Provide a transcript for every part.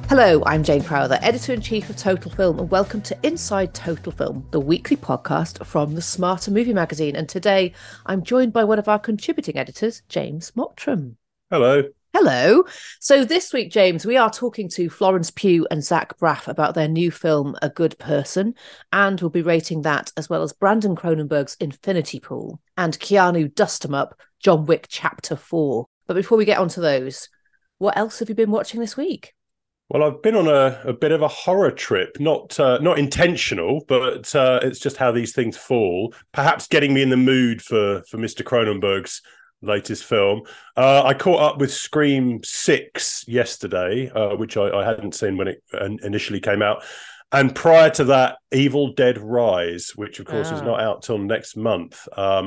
Hello, I'm Jane Crowther, Editor-in-Chief of Total Film, and welcome to Inside Total Film, the weekly podcast from the Smarter Movie Magazine. And today I'm joined by one of our contributing editors, James Mottram. Hello. Hello. So this week, James, we are talking to Florence Pugh and Zach Braff about their new film, A Good Person, and we'll be rating that as well as Brandon Cronenberg's Infinity Pool and Keanu Dust 'Em Up, John Wick Chapter 4. But before we get onto those, what else have you been watching this week? Well, I've been on a bit of a horror trip, not intentional, but it's just how these things fall. Perhaps getting me in the mood for Mr. Cronenberg's latest film. I caught up with Scream 6 yesterday, which I hadn't seen when it initially came out. And prior to that, Evil Dead Rise, which of course is not out till next month.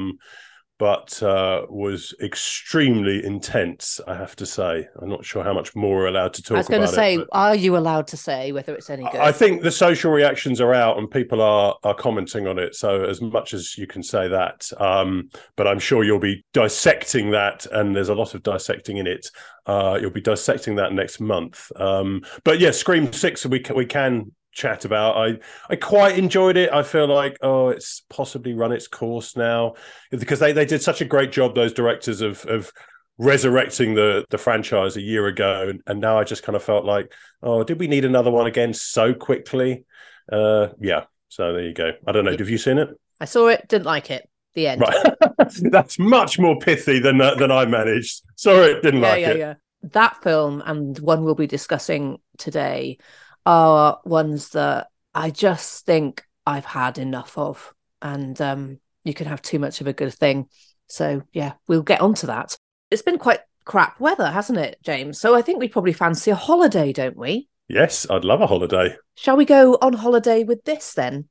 But was extremely intense, I have to say. I'm not sure how much more we're allowed to talk about it. I was going to say, are you allowed to say whether it's any good? I think the social reactions are out and people are commenting on it. So as much as you can say that. But I'm sure you'll be dissecting that, and there's a lot of dissecting in it. You'll be dissecting that next month. But yeah, Scream 6, we can chat about. I quite enjoyed it. I feel like it's possibly run its course now, because they did such a great job, those directors, of resurrecting the franchise a year ago, and now I just kind of felt like, did we need another one again so quickly? Yeah, so there you go. I don't know, have you seen it? I saw it, didn't like it. The end. Right. That's much more pithy than I managed. Saw it, didn't like it. Yeah. That film and one we'll be discussing today are ones that I just think I've had enough of, and you can have too much of a good thing. So yeah, we'll get onto that. It's been quite crap weather, hasn't it, James? So I think we probably fancy a holiday, don't we? Yes, I'd love a holiday. Shall we go on holiday with this then?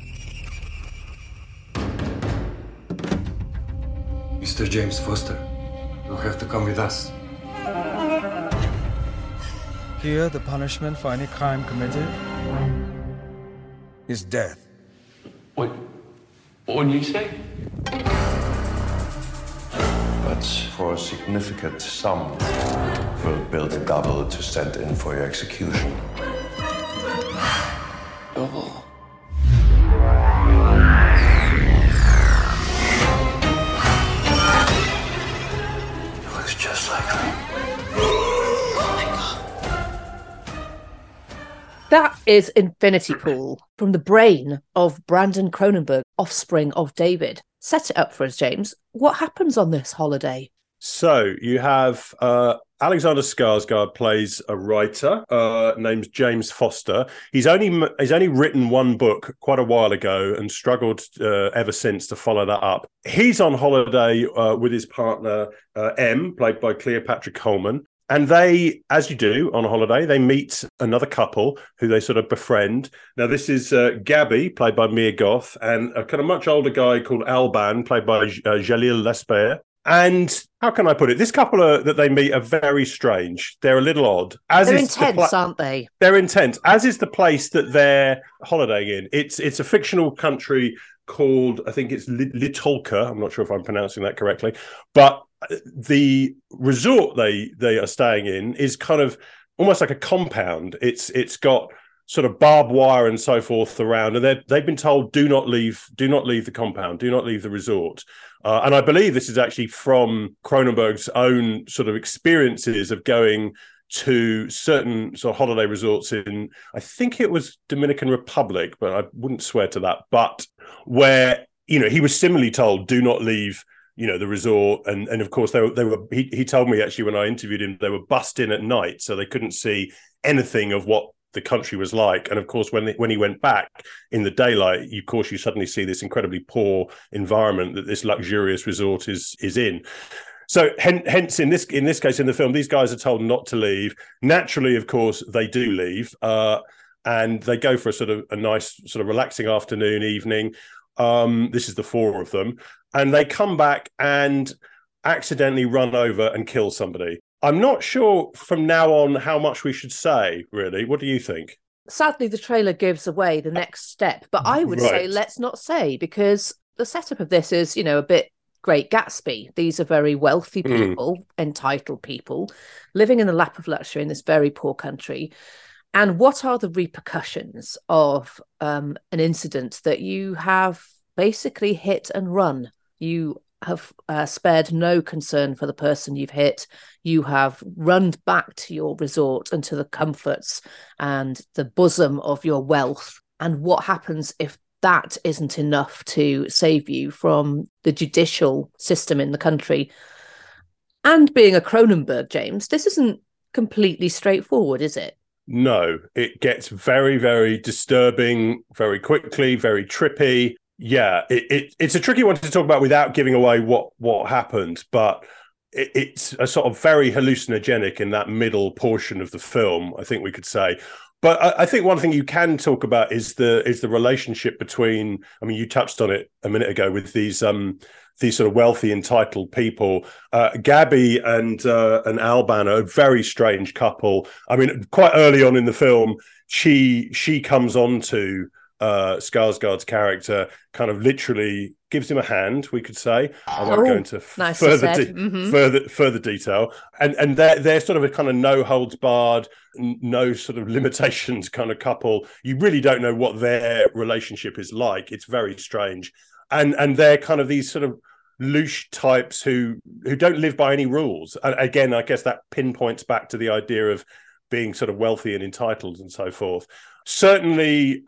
Mr. James Foster, you'll have to come with us. Here, the punishment for any crime committed is death. What did you say? But for a significant sum, we'll build a double to stand in for your execution. Double? He looks just like me. That is Infinity Pool, from the brain of Brandon Cronenberg, offspring of David. Set it up for us, James. What happens on this holiday? So you have Alexander Skarsgård plays a writer named James Foster. He's only written one book quite a while ago and struggled ever since to follow that up. He's on holiday with his partner M, played by Cleopatra Coleman. And they, as you do on a holiday, they meet another couple who they sort of befriend. Now, this is Gabby, played by Mia Goth, and a kind of much older guy called Alban, played by Jalil Lesper. And how can I put it? This couple that they meet are very strange. They're a little odd. They're intense, aren't they? They're intense, as is the place that they're holidaying in. It's a fictional country called, I think it's Litolka. I'm not sure if I'm pronouncing that correctly, but the resort they are staying in is kind of almost like a compound. It's got sort of barbed wire and so forth around, and they've been told do not leave the compound, do not leave the resort. And I believe this is actually from Cronenberg's own sort of experiences of going to certain sort of holiday resorts in, I think it was Dominican Republic, but I wouldn't swear to that, but where, he was similarly told do not leave the resort, and of course they were. He told me actually when I interviewed him, they were bussed in at night, so they couldn't see anything of what the country was like. And of course, when he went back in the daylight, you suddenly see this incredibly poor environment that this luxurious resort is in. So hence in this case in the film, these guys are told not to leave. Naturally, of course, they do leave, and they go for a nice sort of relaxing afternoon, evening. This is the four of them. And they come back and accidentally run over and kill somebody. I'm not sure from now on how much we should say, really. What do you think? Sadly, the trailer gives away the next step, but I would say let's not say, because the setup of this is, a bit Great Gatsby. These are very wealthy people, entitled people, living in the lap of luxury in this very poor country. And what are the repercussions of an incident that you have basically hit and run? You have spared no concern for the person you've hit. You have run back to your resort and to the comforts and the bosom of your wealth. And what happens if that isn't enough to save you from the judicial system in the country? And being a Cronenberg, James, this isn't completely straightforward, is it? No, it gets very, very disturbing very quickly, very trippy. Yeah, it's a tricky one to talk about without giving away what happened, but it's a sort of very hallucinogenic in that middle portion of the film, I think we could say. But I think one thing you can talk about is the relationship between, I mean, you touched on it a minute ago with these sort of wealthy, entitled people. Gabby and Alban are a very strange couple. I mean, quite early on in the film, she comes on to Skarsgård's character, kind of literally gives him a hand, we could say. I won't go into further detail. And they're sort of a kind of no holds barred, no sort of limitations kind of couple. You really don't know what their relationship is like. It's very strange. And they're kind of these sort of loose types who don't live by any rules. And again, I guess that pinpoints back to the idea of being sort of wealthy and entitled and so forth. Certainly,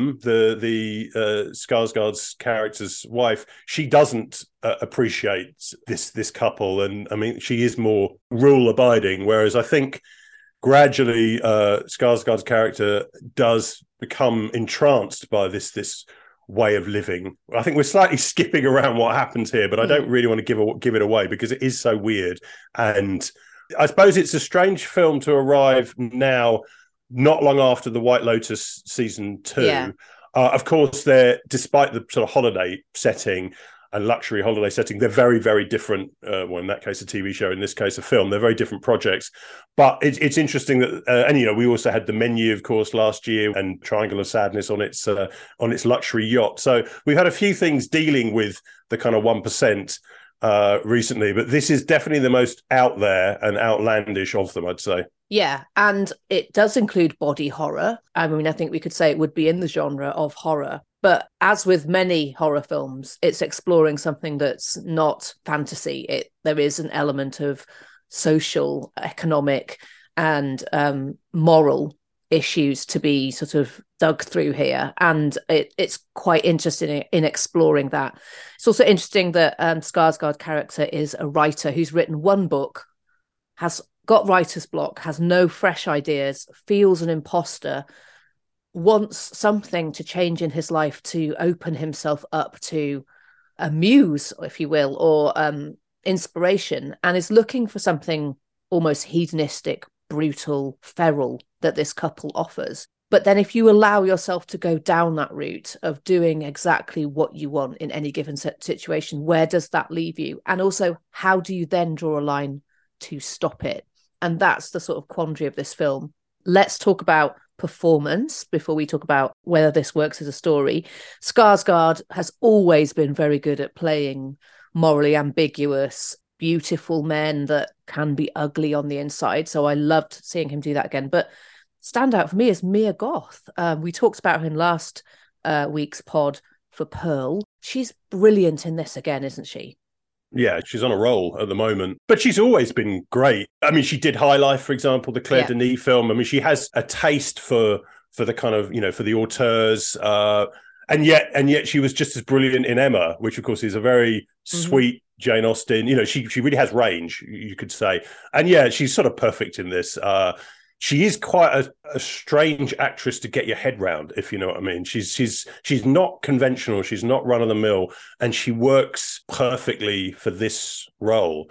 the Skarsgård's character's wife, she doesn't appreciate this couple, and I mean, she is more rule abiding. Whereas I think gradually, Skarsgård's character does become entranced by this way of living. I think we're slightly skipping around what happens here, but I don't really want to give it away because it is so weird. And I suppose it's a strange film to arrive now, not long after the White Lotus season 2. Yeah. Of course, despite the sort of holiday setting and luxury holiday setting, they're very, very different. Well, in that case, a TV show, in this case, a film. They're very different projects. But it's interesting that, and you know, we also had The Menu, of course, last year, and Triangle of Sadness on its luxury yacht. So we've had a few things dealing with the kind of 1%. Recently, but this is definitely the most out there and outlandish of them, I'd say. Yeah, and it does include body horror. I mean, I think we could say it would be in the genre of horror. But as with many horror films, it's exploring something that's not fantasy. There is an element of social, economic, and moral issues to be sort of dug through here, and it's quite interesting in exploring that. It's also interesting that Skarsgård character is a writer who's written one book, has got writer's block, has no fresh ideas, feels an imposter, wants something to change in his life to open himself up to a muse, if you will, or inspiration, and is looking for something almost hedonistic, brutal, feral that this couple offers. But then if you allow yourself to go down that route of doing exactly what you want in any given situation, where does that leave you? And also, how do you then draw a line to stop it? And that's the sort of quandary of this film. Let's talk about performance before we talk about whether this works as a story. Skarsgård has always been very good at playing morally ambiguous, beautiful men that can be ugly on the inside. So I loved seeing him do that again. But standout for me is Mia Goth. We talked about her in last week's pod for Pearl. She's brilliant in this again, isn't she? Yeah, she's on a roll at the moment. But she's always been great. I mean, she did High Life, for example, the Claire Denis film. I mean, she has a taste for the kind of, you know, for the auteurs. And yet she was just as brilliant in Emma, which, of course, is a very sweet Jane Austen. You know, she really has range, you could say. And yeah, she's sort of perfect in this. She is quite a strange actress to get your head round, if you know what I mean. She's not conventional. She's not run of the mill, and she works perfectly for this role.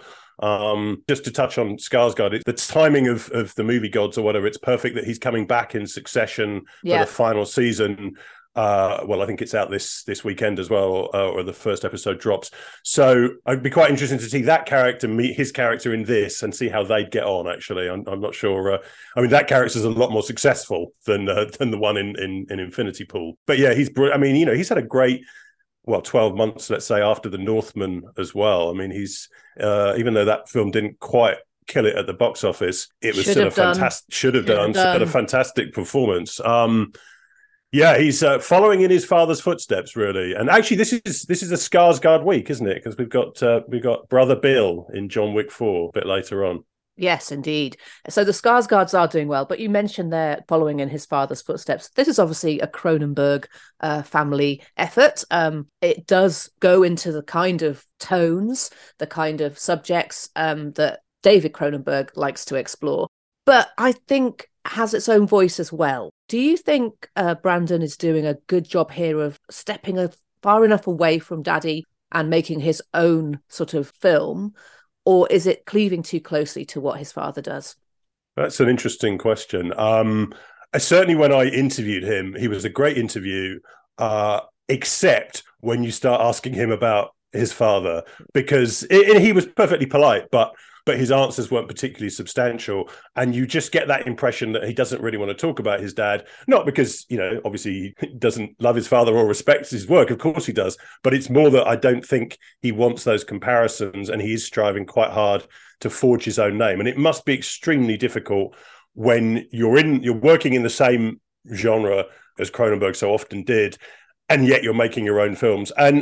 Just to touch on Skarsgård, the timing of the movie gods or whatever, it's perfect that he's coming back in succession for the final season. Well, I think it's out this weekend as well, or the first episode drops. So I'd be quite interested to see that character meet his character in this and see how they'd get on, actually. I'm not sure. I mean, that character's a lot more successful than the one in Infinity Pool. But yeah, I mean, you know, he's had a great, 12 months, let's say, after The Northman as well. I mean, he's, even though that film didn't quite kill it at the box office, it was Should still have a done. fantastic, Should have still a done. fantastic performance. Yeah, he's following in his father's footsteps, really. And actually, this is a Skarsgård week, isn't it? Because we've got Brother Bill in John Wick 4 a bit later on. Yes, indeed. So the Skarsgårds are doing well, but you mentioned they're following in his father's footsteps. This is obviously a Cronenberg family effort. It does go into the kind of tones, the kind of subjects that David Cronenberg likes to explore, but I think has its own voice as well. Do you think Brandon is doing a good job here of stepping far enough away from Daddy and making his own sort of film? Or is it cleaving too closely to what his father does? That's an interesting question. Certainly when I interviewed him, he was a great interview, except when you start asking him about his father, because he was perfectly polite, but his answers weren't particularly substantial. And you just get that impression that he doesn't really want to talk about his dad, not because, obviously he doesn't love his father or respects his work. Of course he does. But it's more that I don't think he wants those comparisons, and he is striving quite hard to forge his own name. And it must be extremely difficult when you're working in the same genre as Cronenberg so often did, and yet you're making your own films. And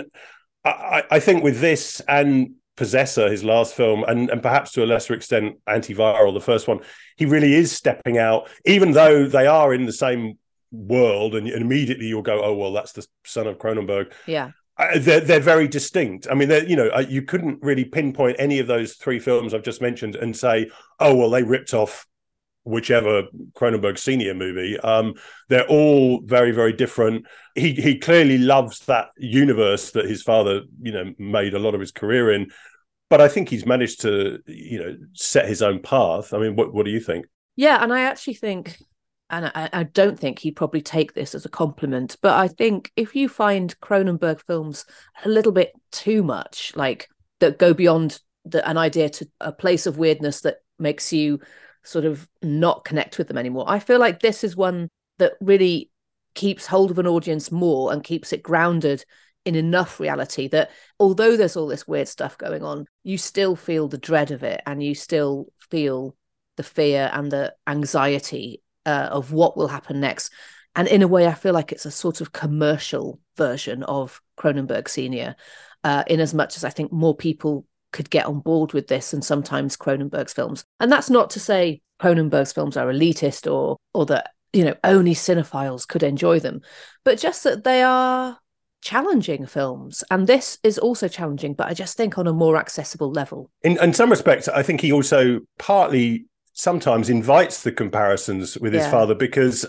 I think with this and Possessor, his last film, and perhaps to a lesser extent Antiviral, the first one, he really is stepping out, even though they are in the same world, and immediately you'll go, oh well, that's the son of Cronenberg. Yeah, they're very distinct. I mean, you couldn't really pinpoint any of those three films I've just mentioned and say, oh well, they ripped off whichever Cronenberg senior movie. They're all very, very different. He clearly loves that universe that his father, made a lot of his career in. But I think he's managed to, set his own path. I mean, what do you think? Yeah, and I actually think, and I don't think he'd probably take this as a compliment, but I think if you find Cronenberg films a little bit too much, like that go beyond an idea to a place of weirdness that makes you sort of not connect with them anymore, I feel like this is one that really keeps hold of an audience more and keeps it grounded in enough reality that although there's all this weird stuff going on, you still feel the dread of it, and you still feel the fear and the anxiety of what will happen next. And in a way, I feel like it's a sort of commercial version of Cronenberg Senior, in as much as I think more people could get on board with this than sometimes Cronenberg's films. And that's not to say Cronenberg's films are elitist or that, only cinephiles could enjoy them, but just that they are challenging films. And this is also challenging, but I just think on a more accessible level. In some respects, I think he also partly sometimes invites the comparisons with his father, because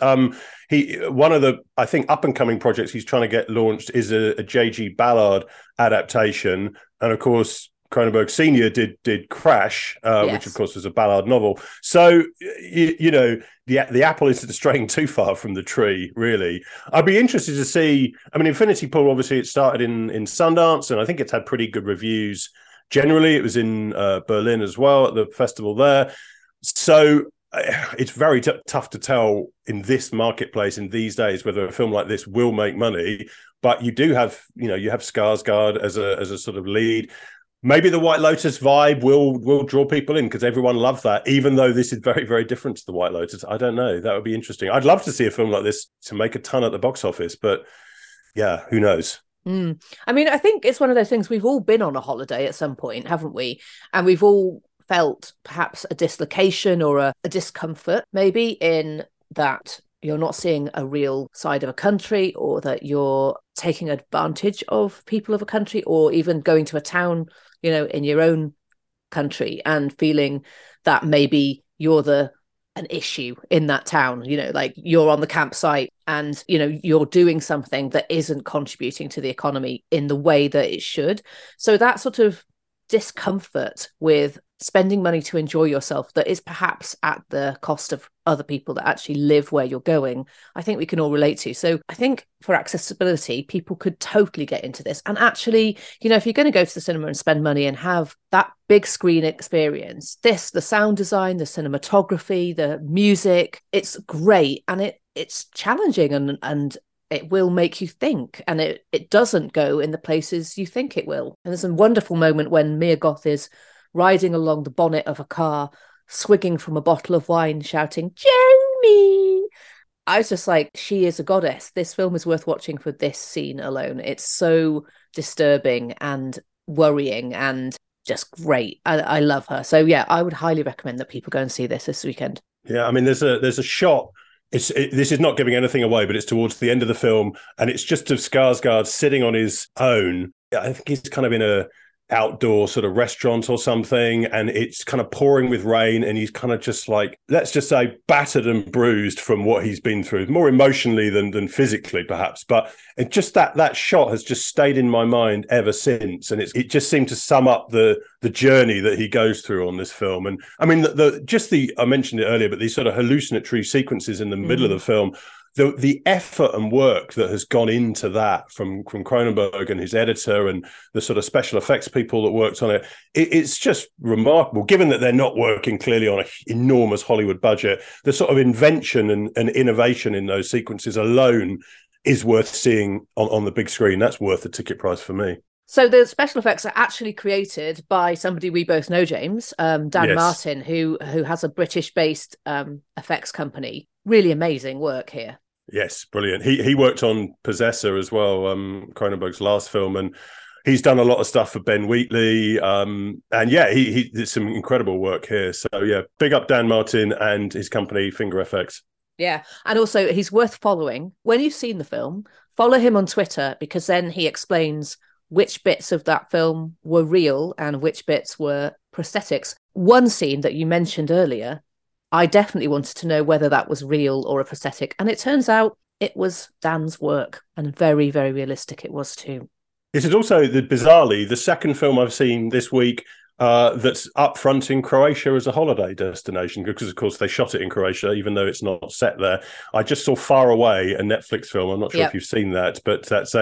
one of the, I think, up and coming projects he's trying to get launched is a J.G. Ballard adaptation. And of course, Cronenberg Senior did Crash, which of course was a Ballard novel. So the apple isn't straying too far from the tree, really. I'd be interested to see. I mean, Infinity Pool, obviously, it started in Sundance, and I think it's had pretty good reviews generally. It was in Berlin as well at the festival there. So it's very tough to tell in this marketplace in these days whether a film like this will make money. But you do have, you have Skarsgård as a sort of lead. Maybe the White Lotus vibe will draw people in because everyone loved that, even though this is very, very different to the White Lotus. I don't know. That would be interesting. I'd love to see a film like this to make a ton at the box office, but yeah, who knows? I mean, I think it's one of those things, we've all been on a holiday at some point, haven't we? And we've all felt perhaps a dislocation or a discomfort, maybe, in that you're not seeing a real side of a country, or that you're taking advantage of people of a country, or even going to a town, in your own country and feeling that maybe you're an issue in that town, like you're on the campsite and, you're doing something that isn't contributing to the economy in the way that it should. So that sort of discomfort with spending money to enjoy yourself that is perhaps at the cost of other people that actually live where you're going, I think we can all relate to. So I think for accessibility, people could totally get into this. And actually, if you're going to go to the cinema and spend money and have that big screen experience, the sound design, the cinematography, the music, it's great. And it's challenging and it will make you think, and it doesn't go in the places you think it will. And there's a wonderful moment when Mia Goth is riding along the bonnet of a car, swigging from a bottle of wine, shouting, Jamie! I was just like, she is a goddess. This film is worth watching for this scene alone. It's so disturbing and worrying and just great. I love her. So yeah, I would highly recommend that people go and see this weekend. Yeah, I mean, there's a shot. This is not giving anything away, but it's towards the end of the film, and it's just of Skarsgård sitting on his own. I think he's kind of in a outdoor sort of restaurant or something, and it's kind of pouring with rain, and he's kind of just like, let's just say, battered and bruised from what he's been through, more emotionally than physically perhaps, but it just that shot has just stayed in my mind ever since, and it just seemed to sum up the journey that he goes through on this film. And I mean, I mentioned it earlier, but these sort of hallucinatory sequences in the middle of the film, the effort and work that has gone into that from Cronenberg and his editor and the sort of special effects people that worked on it, it's just remarkable, given that they're not working clearly on an enormous Hollywood budget. The sort of invention and innovation in those sequences alone is worth seeing on the big screen. That's worth the ticket price for me. So the special effects are actually created by somebody we both know, James, Dan Martin, who has a British-based effects company. Really amazing work here. Yes, brilliant. He worked on Possessor as well, Cronenberg's last film, and he's done a lot of stuff for Ben Wheatley. And yeah, he did some incredible work here. So yeah, big up Dan Martin and his company, Finger FX. Yeah, and also he's worth following. When you've seen the film, follow him on Twitter, because then he explains which bits of that film were real and which bits were prosthetics. One scene that you mentioned earlier, I definitely wanted to know whether that was real or a prosthetic. And it turns out it was Dan's work, and very, very realistic it was too. This is also, bizarrely, the second film I've seen this week that's up front in Croatia as a holiday destination, because, of course, they shot it in Croatia, even though it's not set there. I just saw Far Away, a Netflix film. I'm not sure if you've seen that, but that's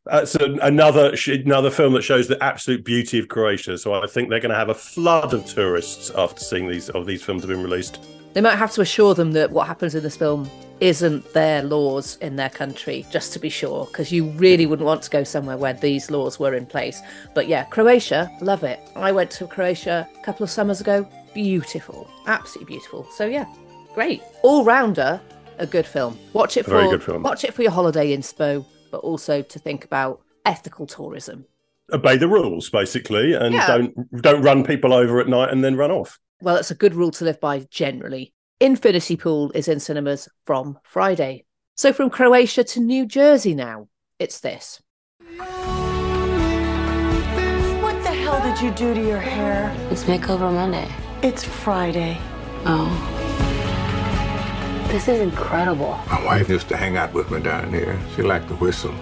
another film that shows the absolute beauty of Croatia. So I think they're going to have a flood of tourists after seeing these films have been released. They might have to assure them that what happens in this film isn't their laws in their country, just to be sure, because you really wouldn't want to go somewhere where these laws were in place. But yeah, Croatia, love it. I went to Croatia a couple of summers ago. Beautiful, absolutely beautiful. So yeah, great. All-rounder, a good film. Watch it for your holiday inspo, but also to think about ethical tourism. Obey the rules, basically, and don't run people over at night and then run off. Well, it's a good rule to live by generally. Infinity Pool is in cinemas from Friday. So from Croatia to New Jersey now, it's this. What the hell did you do to your hair? It's Makeover Monday. It's Friday. Oh. This is incredible. My wife used to hang out with me down here. She liked to whistle.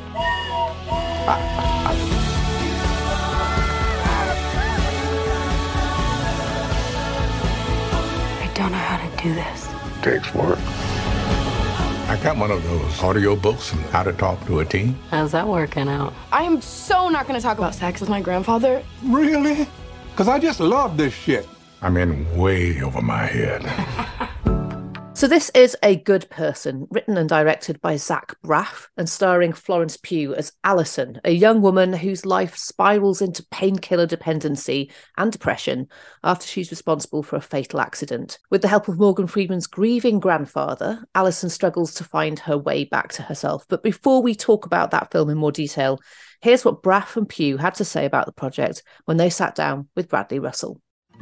I don't know how to do this. Takes work. I got one of those audio books on how to talk to a teen. How's that working out? I am so not going to talk about sex with my grandfather. Really? Because I just love this shit. I'm in way over my head. So this is A Good Person, written and directed by Zach Braff and starring Florence Pugh as Alison, a young woman whose life spirals into painkiller dependency and depression after she's responsible for a fatal accident. With the help of Morgan Freeman's grieving grandfather, Alison struggles to find her way back to herself. But before we talk about that film in more detail, here's what Braff and Pugh had to say about the project when they sat down with Bradley Russell.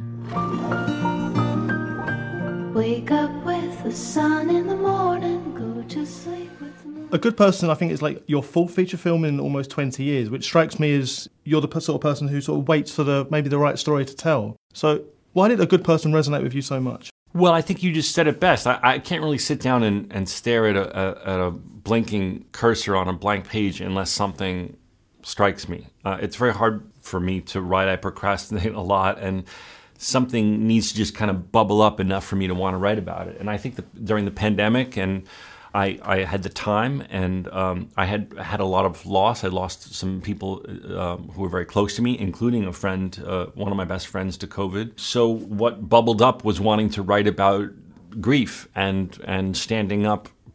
Wake up with the sun in the morning, go to sleep with the moon. A Good Person, I think, is like your fourth feature film in almost 20 years, which strikes me as you're the sort of person who sort of waits for maybe the right story to tell. So why did A Good Person resonate with you so much? Well, I think you just said it best. I can't really sit down and stare at a blinking cursor on a blank page unless something strikes me. It's very hard for me to write. I procrastinate a lot, and something needs to just kind of bubble up enough for me to want to write about it. And I think that during the pandemic, and I had the time, and I had a lot of loss. I lost some people who were very close to me, including a friend, one of my best friends, to COVID. So what bubbled up was wanting to write about grief and standing up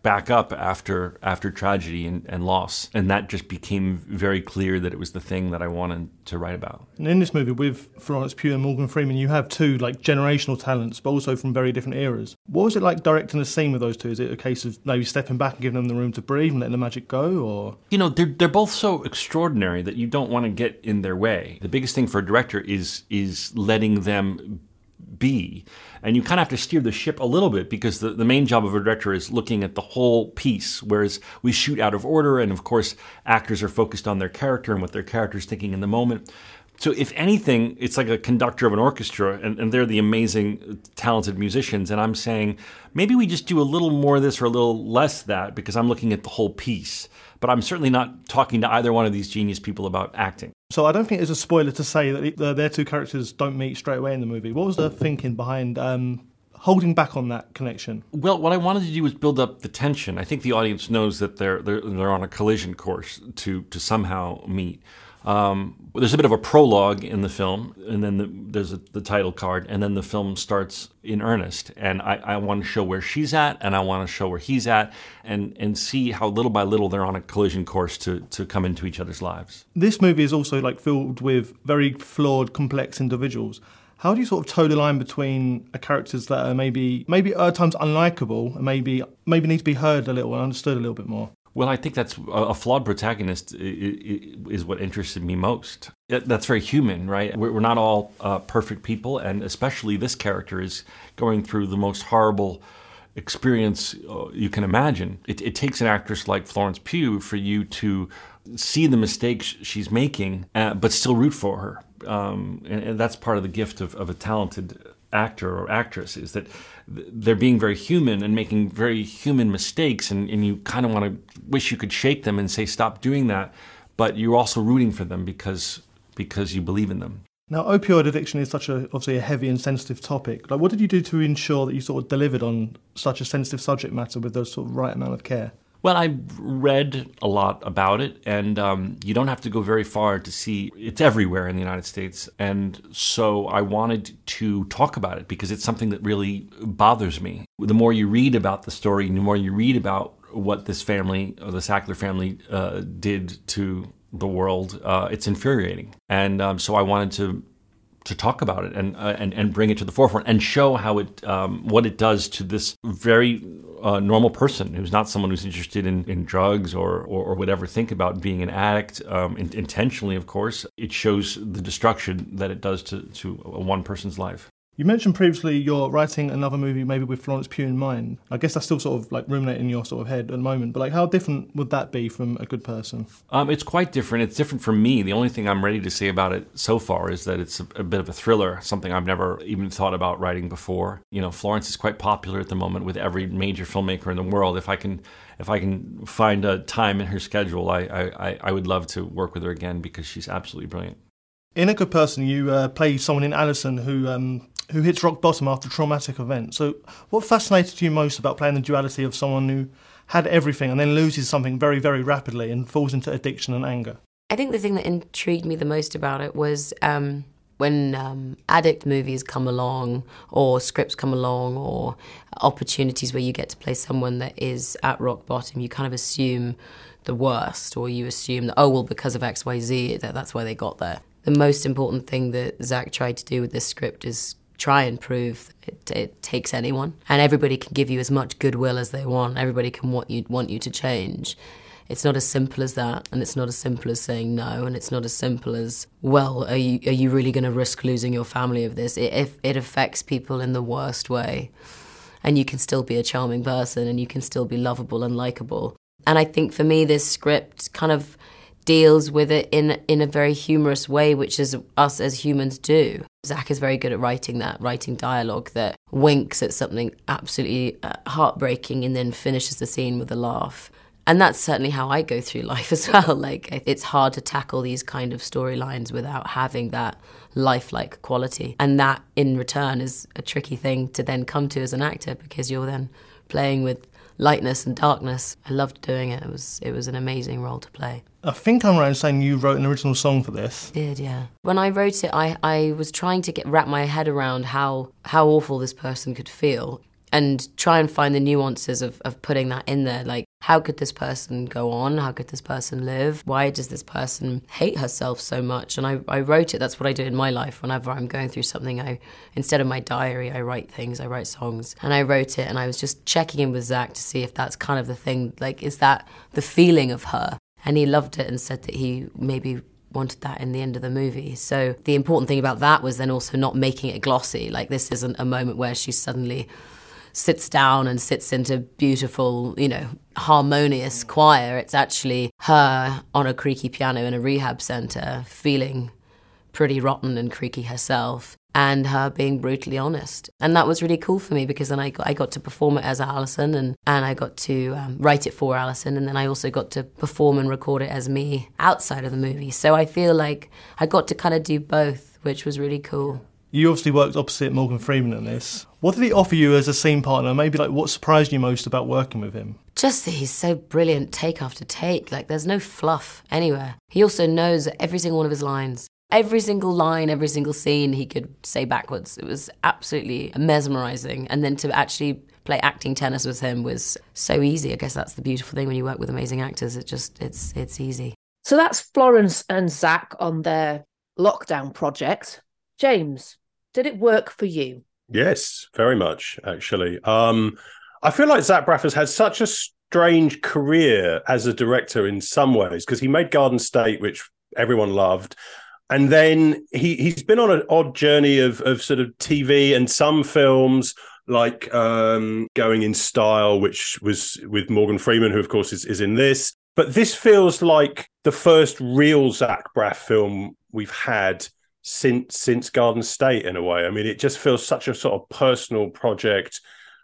back up after tragedy and loss. And that just became very clear that it was the thing that I wanted to write about. And in this movie, with Florence Pugh and Morgan Freeman, you have two like generational talents, but also from very different eras. What was it like directing a scene with those two? Is it a case of maybe stepping back and giving them the room to breathe and letting the magic go, or? You know, they're both so extraordinary that you don't want to get in their way. The biggest thing for a director is letting them be. And you kind of have to steer the ship a little bit, because the main job of a director is looking at the whole piece, whereas we shoot out of order, and of course actors are focused on their character and what their character's thinking in the moment. So if anything, it's like a conductor of an orchestra, and they're the amazing, talented musicians, and I'm saying, maybe we just do a little more of this or a little less that, because I'm looking at the whole piece. But I'm certainly not talking to either one of these genius people about acting. So I don't think it's a spoiler to say that their two characters don't meet straight away in the movie. What was the thinking behind holding back on that connection? Well, what I wanted to do was build up the tension. I think the audience knows that they're on a collision course to somehow meet. There's a bit of a prologue in the film, and then there's the title card, and then the film starts in earnest. And I want to show where she's at, and I want to show where he's at, and see how little by little they're on a collision course to come into each other's lives. This movie is also like filled with very flawed, complex individuals. How do you sort of toe the line between characters that are maybe at times unlikable and maybe need to be heard a little and understood a little bit more? Well, I think that's a flawed protagonist is what interested me most. That's very human, right? We're not all perfect people, and especially this character is going through the most horrible experience you can imagine. It takes an actress like Florence Pugh for you to see the mistakes she's making, but still root for her. And that's part of the gift of a talented actor or actress, is that they're being very human and making very human mistakes, and you kind of want to wish you could shake them and say, stop doing that, but you're also rooting for them because you believe in them. Now, opioid addiction is obviously a heavy and sensitive topic. Like, what did you do to ensure that you sort of delivered on such a sensitive subject matter with the sort of right amount of care? Well, I read a lot about it, and you don't have to go very far to see it's everywhere in the United States. And so I wanted to talk about it because it's something that really bothers me. The more you read about the story, the more you read about what this family, or the Sackler family, did to the world, it's infuriating. And so I wanted to talk about it and bring it to the forefront and show how it what it does to this very normal person who's not someone who's interested in drugs or would ever think about being an addict intentionally. Of course, it shows the destruction that it does to one person's life. You mentioned previously you're writing another movie maybe with Florence Pugh in mind. I guess that's still sort of like ruminating in your sort of head at the moment, but like how different would that be from A Good Person? It's quite different. It's different from me. The only thing I'm ready to say about it so far is that it's a bit of a thriller, something I've never even thought about writing before. You know, Florence is quite popular at the moment with every major filmmaker in the world. If I can find a time in her schedule, I would love to work with her again because she's absolutely brilliant. In A Good Person, you play someone in Alison who hits rock bottom after a traumatic event. So what fascinated you most about playing the duality of someone who had everything and then loses something very, very rapidly and falls into addiction and anger? I think the thing that intrigued me the most about it was when addict movies come along, or scripts come along, or opportunities where you get to play someone that is at rock bottom, you kind of assume the worst, or you assume that, oh, well, because of X, Y, Z, that's why they got there. The most important thing that Zach tried to do with this script is try and prove that it takes anyone, and everybody can give you as much goodwill as they want. Everybody can want you to change. It's not as simple as that, and it's not as simple as saying no, and it's not as simple as, well, are you really going to risk losing your family of this? It affects people in the worst way, and you can still be a charming person, and you can still be lovable and likable. And I think for me, this script kind of deals with it in a very humorous way, which is us as humans do. Zach is very good at writing dialogue that winks at something absolutely heartbreaking and then finishes the scene with a laugh. And that's certainly how I go through life as well. Like, it's hard to tackle these kind of storylines without having that lifelike quality. And that, in return, is a tricky thing to then come to as an actor, because you're then playing with lightness and darkness. I loved doing it. It was an amazing role to play. I think I'm right in saying you wrote an original song for this. I did, yeah. When I wrote it, I was trying to wrap my head around how awful this person could feel. and try and find the nuances of putting that in there. Like, how could this person go on? How could this person live? Why does this person hate herself so much? And I wrote it. That's what I do in my life. Whenever I'm going through something, instead of my diary, I write things, I write songs. And I wrote it, and I was just checking in with Zach to see if that's kind of the thing. Like, is that the feeling of her? And he loved it and said that he maybe wanted that in the end of the movie. So the important thing about that was then also not making it glossy. Like, this isn't a moment where she suddenly sits down and sits into beautiful, harmonious choir. It's actually her on a creaky piano in a rehab centre, feeling pretty rotten and creaky herself, and her being brutally honest. And that was really cool for me, because then I got to perform it as Alison, and I got to write it for Alison, and then I also got to perform and record it as me outside of the movie. So I feel like I got to kind of do both, which was really cool. You obviously worked opposite Morgan Freeman in this. What did he offer you as a scene partner? Maybe like what surprised you most about working with him? Just that he's so brilliant take after take. Like, there's no fluff anywhere. He also knows every single one of his lines. Every single line, every single scene he could say backwards. It was absolutely mesmerising. And then to actually play acting tennis with him was so easy. I guess that's the beautiful thing when you work with amazing actors. It's easy. So that's Florence and Zach on their lockdown project. James, did it work for you? Yes, very much, actually. I feel like Zach Braff has had such a strange career as a director in some ways, because he made Garden State, which everyone loved. And then he's been on an odd journey of sort of TV and some films, like Going in Style, which was with Morgan Freeman, who, of course, is in this. But this feels like the first real Zach Braff film we've had since Garden State, in a way. I mean, it just feels such a sort of personal project.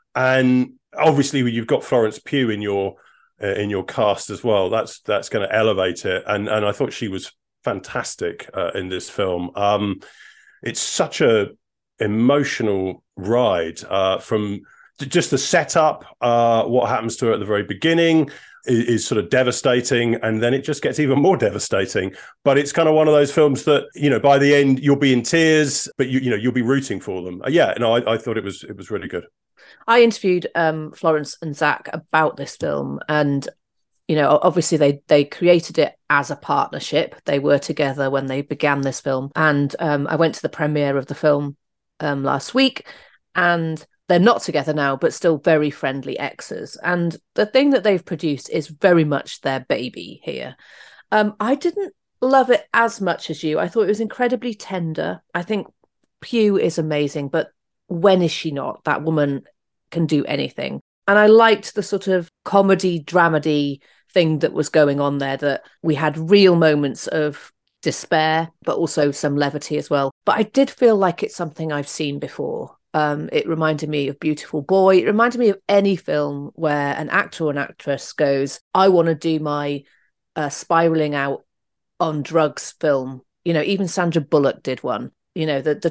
And obviously, you've got Florence Pugh in your cast as well. That's going to elevate it. And I thought she was fantastic in this film. It's such a emotional ride from just the setup. What happens to her at the very beginning is sort of devastating, and then it just gets even more devastating. But it's kind of one of those films that, by the end you'll be in tears, but you'll be rooting for them. I thought it was really good. I interviewed Florence and Zach about this film, and obviously they created it as a partnership. They were together when they began this film, and I went to the premiere of the film last week, and they're not together now, but still very friendly exes. And the thing that they've produced is very much their baby here. I didn't love it as much as you. I thought it was incredibly tender. I think Pugh is amazing, but when is she not? That woman can do anything. And I liked the sort of comedy, dramedy thing that was going on there, that we had real moments of despair, but also some levity as well. But I did feel like it's something I've seen before. It reminded me of Beautiful Boy. It reminded me of any film where an actor or an actress goes, I want to do my spiraling out on drugs film. Even Sandra Bullock did one, the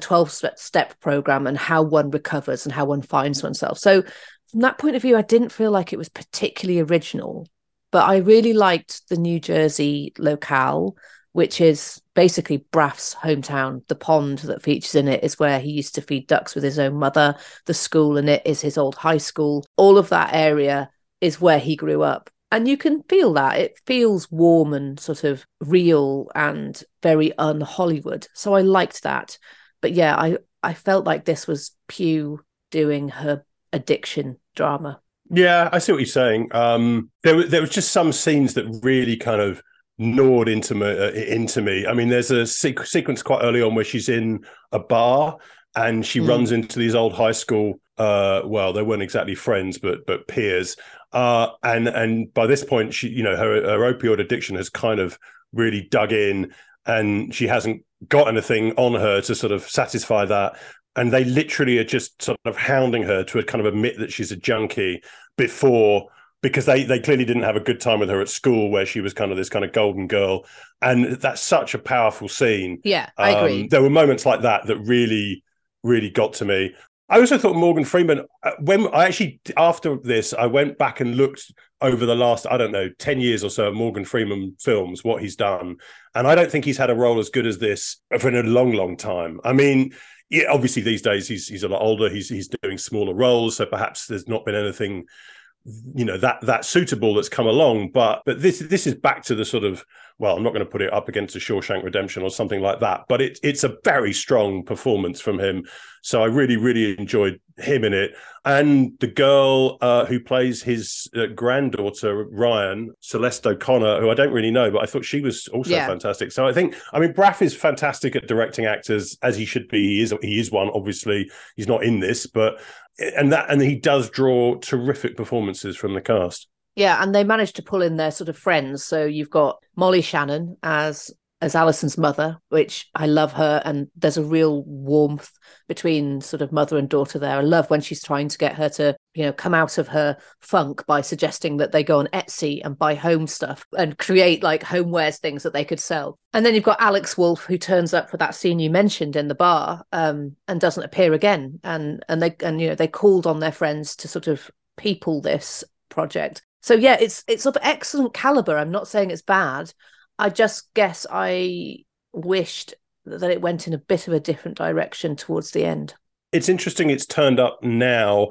12-step program, and how one recovers and how one finds oneself. So from that point of view, I didn't feel like it was particularly original, but I really liked the New Jersey locale, which is basically Braff's hometown. The pond that features in it is where he used to feed ducks with his own mother. The school in it is his old high school. All of that area is where he grew up. And you can feel that. It feels warm and sort of real and very un-Hollywood. So I liked that. But yeah, I felt like this was Pugh doing her addiction drama. Yeah, I see what you're saying. There was just some scenes that really kind of gnawed into me. I mean, there's a sequence quite early on where she's in a bar and she runs into these old high school. Well, they weren't exactly friends, but peers. And by this point, she, her opioid addiction has kind of really dug in, and she hasn't got anything on her to sort of satisfy that. And they literally are just sort of hounding her to kind of admit that she's a junkie because they clearly didn't have a good time with her at school, where she was kind of this kind of golden girl. And that's such a powerful scene. Yeah, I agree. There were moments like that really, really got to me. I also thought Morgan Freeman, after this, I went back and looked over the last, 10 years or so of Morgan Freeman films, what he's done. And I don't think he's had a role as good as this for a long, long time. I mean, yeah, obviously these days he's a lot older. He's doing smaller roles, so perhaps there's not been anything, that suitable that's come along. But this is back to the sort of, well, I'm not going to put it up against a Shawshank Redemption or something like that, but it's a very strong performance from him. So I really, really enjoyed him in it. And the girl who plays his granddaughter, Ryan, Celeste O'Connor, who I don't really know, but I thought she was also fantastic. So Braff is fantastic at directing actors, as he should be. He is one, obviously. He's not in this, but and he does draw terrific performances from the cast. Yeah, and they managed to pull in their sort of friends. So you've got Molly Shannon as Alison's mother, which I love her, and there's a real warmth between sort of mother and daughter there. I love when she's trying to get her to, come out of her funk by suggesting that they go on Etsy and buy home stuff and create like homewares things that they could sell. And then you've got Alex Wolff, who turns up for that scene you mentioned in the bar, and doesn't appear again. And they called on their friends to sort of people this project. So yeah, it's of excellent caliber. I'm not saying it's bad. I just guess I wished that it went in a bit of a different direction towards the end. It's interesting it's turned up now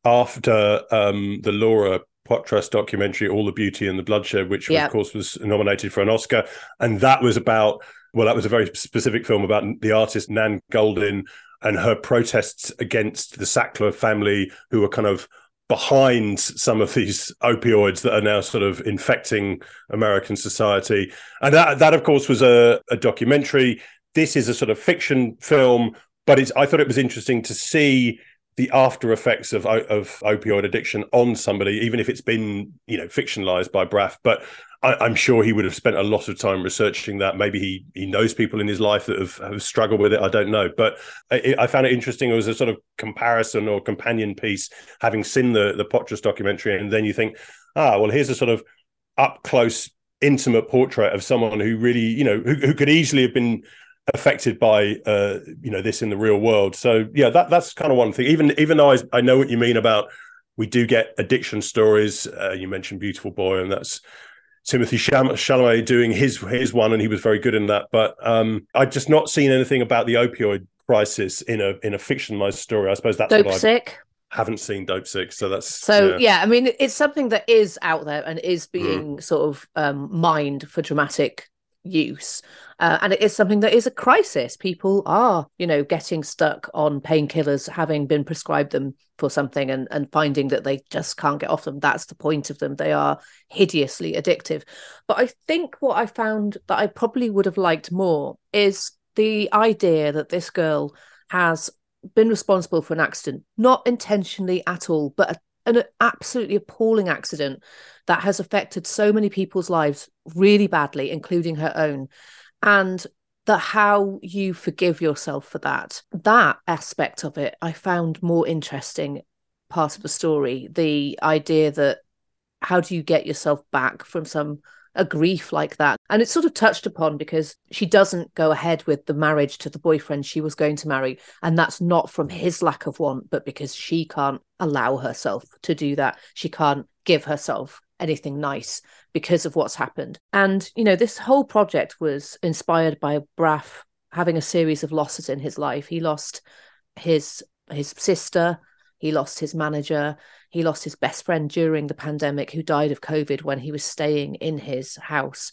after the Laura Poitras documentary, All the Beauty and the Bloodshed, which of course was nominated for an Oscar. And that was that was a very specific film about the artist Nan Goldin and her protests against the Sackler family, who were kind of behind some of these opioids that are now sort of infecting American society. And that of course, was a documentary. This is a sort of fiction film, but I thought it was interesting to see the after effects of opioid addiction on somebody, even if it's been, fictionalized by Braff. But I'm sure he would have spent a lot of time researching that. Maybe he knows people in his life that have struggled with it. I don't know. But I found it interesting. It was a sort of comparison or companion piece, having seen the Poitras documentary. And then you think, here's a sort of up close, intimate portrait of someone who really, who could easily have been affected by this in the real world. So yeah, that's kind of one thing. Even though I know what you mean about, we do get addiction stories. You mentioned Beautiful Boy, and that's Timothy Chalamet doing his one, and he was very good in that. But I've just not seen anything about the opioid crisis in a fictionalized story. I suppose that's Dopesick. Haven't seen Dopesick, so that's yeah. I mean, it's something that is out there and is being sort of mined for dramatic use, and it is something that is a crisis. People are getting stuck on painkillers, having been prescribed them for something, and finding that they just can't get off them. That's the point of them. They are hideously addictive. But I think what I found that I probably would have liked more is the idea that this girl has been responsible for an accident, not intentionally at all, but an absolutely appalling accident that has affected so many people's lives really badly, including her own. And that how you forgive yourself for that aspect of it, I found more interesting part of the story. The idea that how do you get yourself back from a grief like that? And it's sort of touched upon because she doesn't go ahead with the marriage to the boyfriend she was going to marry. And that's not from his lack of want, but because she can't allow herself to do that. She can't give herself anything nice because of what's happened. And, this whole project was inspired by Braff having a series of losses in his life. He lost his sister, he lost his manager, he lost his best friend during the pandemic, who died of COVID when he was staying in his house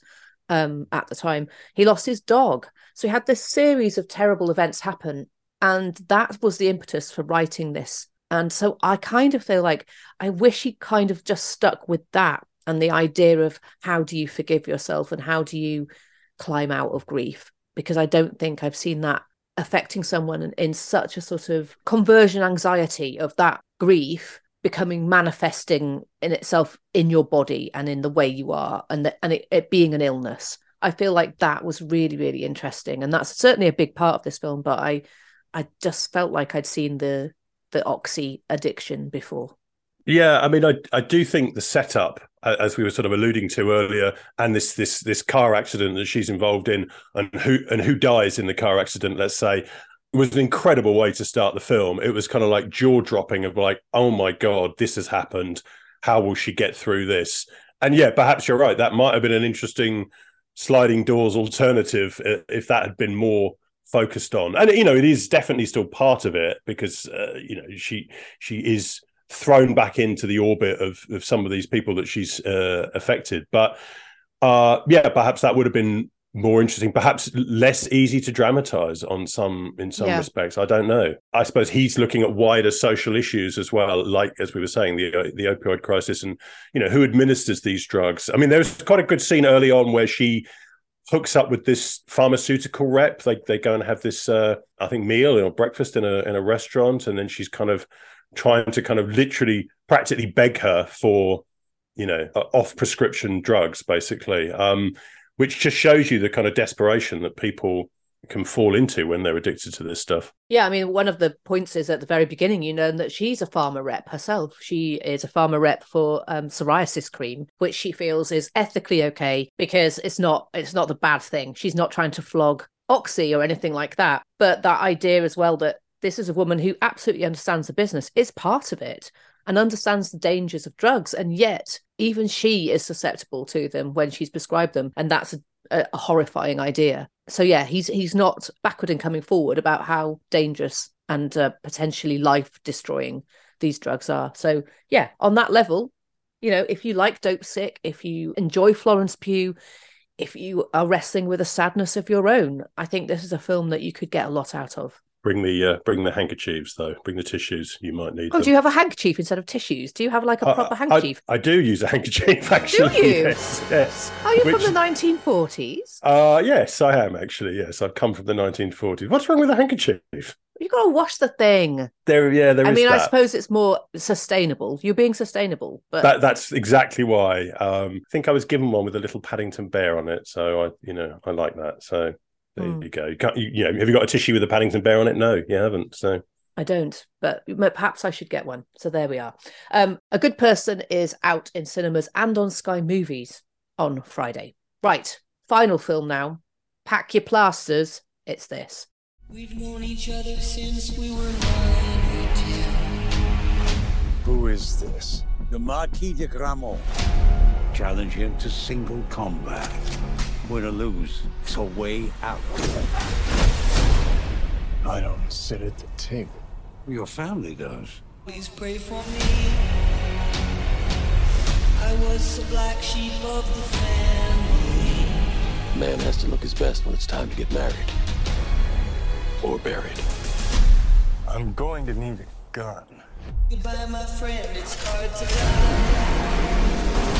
at the time. He lost his dog. So he had this series of terrible events happen. And that was the impetus for writing this. And so I kind of feel like I wish he kind of just stuck with that and the idea of how do you forgive yourself and how do you climb out of grief? Because I don't think I've seen that affecting someone in such a sort of conversion anxiety of that grief manifesting in itself in your body and in the way you are, and it being an illness. I feel like that was really, really interesting. And that's certainly a big part of this film, but I just felt like I'd seen the oxy addiction before. Yeah, I mean, I do think the setup, as we were sort of alluding to earlier, and this car accident that she's involved in, and who dies in the car accident, let's say, was an incredible way to start the film. It was kind of like jaw-dropping of like, oh my God, this has happened. How will she get through this? And yeah, perhaps you're right. That might have been an interesting sliding doors alternative if that had been more focused on. And it is definitely still part of it, because she is thrown back into the orbit of some of these people that she's affected. But perhaps that would have been more interesting, perhaps less easy to dramatize in some respects. I don't know. I suppose he's looking at wider social issues as well, like, as we were saying, the opioid crisis, and who administers these drugs. I mean, there's quite a good scene early on where she hooks up with this pharmaceutical rep. They go and have this I think meal or breakfast in a restaurant, and then she's kind of trying to kind of literally practically beg her for off prescription drugs, basically, which just shows you the kind of desperation that people can fall into when they're addicted to this stuff. Yeah, I mean, one of the points is at the very beginning, that she's a pharma rep herself. She is a pharma rep for psoriasis cream, which she feels is ethically okay because it's not the bad thing. She's not trying to flog Oxy or anything like that. But that idea as well that this is a woman who absolutely understands the business, is part of it, and understands the dangers of drugs, and yet even she is susceptible to them when she's prescribed them, and that's a horrifying idea. So yeah, he's not backward in coming forward about how dangerous and potentially life-destroying these drugs are. So yeah, on that level, if you like Dopesick, if you enjoy Florence Pugh, if you are wrestling with a sadness of your own, I think this is a film that you could get a lot out of. Bring the handkerchiefs, though. Bring the tissues. You might need them. Do you have a handkerchief instead of tissues? Do you have like a proper handkerchief? I do use a handkerchief, actually. Do you? Yes. Are you from the 1940s? Yes, I am, actually. Yes, I've come from the 1940s. What's wrong with a handkerchief? You've got to wash the thing. There is that. I suppose it's more sustainable. You're being sustainable. But that's exactly why. I think I was given one with a little Paddington Bear on it. So, I like that. So... There you go. Have you got a tissue with a Paddington Bear on it? No, you haven't. So I don't, but perhaps I should get one. So there we are. A Good Person is out in cinemas and on Sky Movies on Friday. Right, final film now. Pack your plasters. It's this. We've known each other since we were 9 or 10. Who is this? The Marquis de Gramont. Challenge him to single combat. Win or lose, it's a way out. I don't sit at the table. Your family does. Please pray for me. I was the black sheep of the family. Man has to look his best when it's time to get married. Or buried. I'm going to need a gun. Goodbye, my friend, it's hard to die.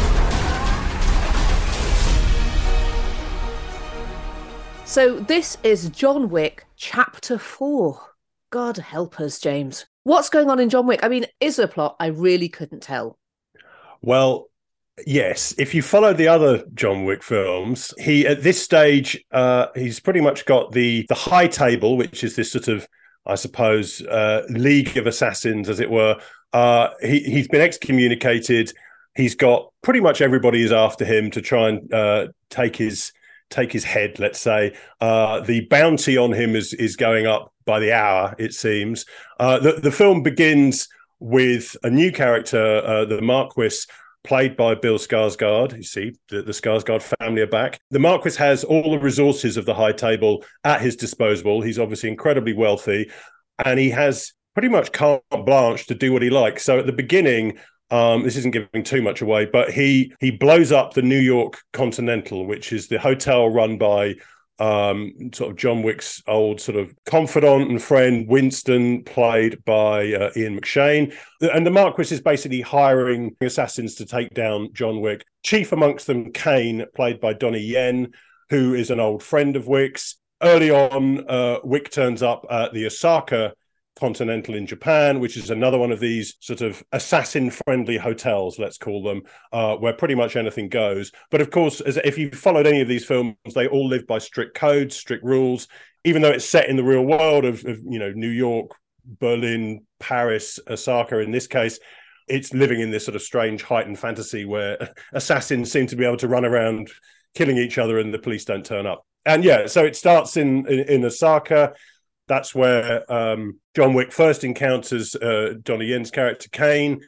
So this is John Wick Chapter 4. God help us, James. What's going on in John Wick? I mean, is there a plot? I really couldn't tell. Well, yes. If you follow the other John Wick films, he at this stage, he's pretty much got the high table, which is this sort of, I suppose, league of assassins, as it were. He's been excommunicated. He's got pretty much everybody is after him to try and take his head, let's say. The bounty on him is going up by the hour, it seems. The film begins with a new character, the Marquis, played by Bill Skarsgård. You see, the Skarsgård family are back. The Marquis has all the resources of the high table at his disposal. He's obviously incredibly wealthy, and he has pretty much carte blanche to do what he likes. So at the beginning, this isn't giving too much away, but he blows up the New York Continental, which is the hotel run by sort of John Wick's old sort of confidant and friend, Winston, played by Ian McShane. And the Marquis is basically hiring assassins to take down John Wick. Chief amongst them, Kane, played by Donnie Yen, who is an old friend of Wick's. Early on, Wick turns up at the Osaka Continental in Japan, which is another one of these sort of assassin-friendly hotels, let's call them, where pretty much anything goes. But of course, if you've followed any of these films, they all live by strict codes, strict rules, even though it's set in the real world of New York, Berlin, Paris, Osaka in this case. It's living in this sort of strange heightened fantasy where assassins seem to be able to run around killing each other and the police don't turn up. And yeah, so it starts in Osaka. That's where John Wick first encounters Donnie Yen's character, Kane.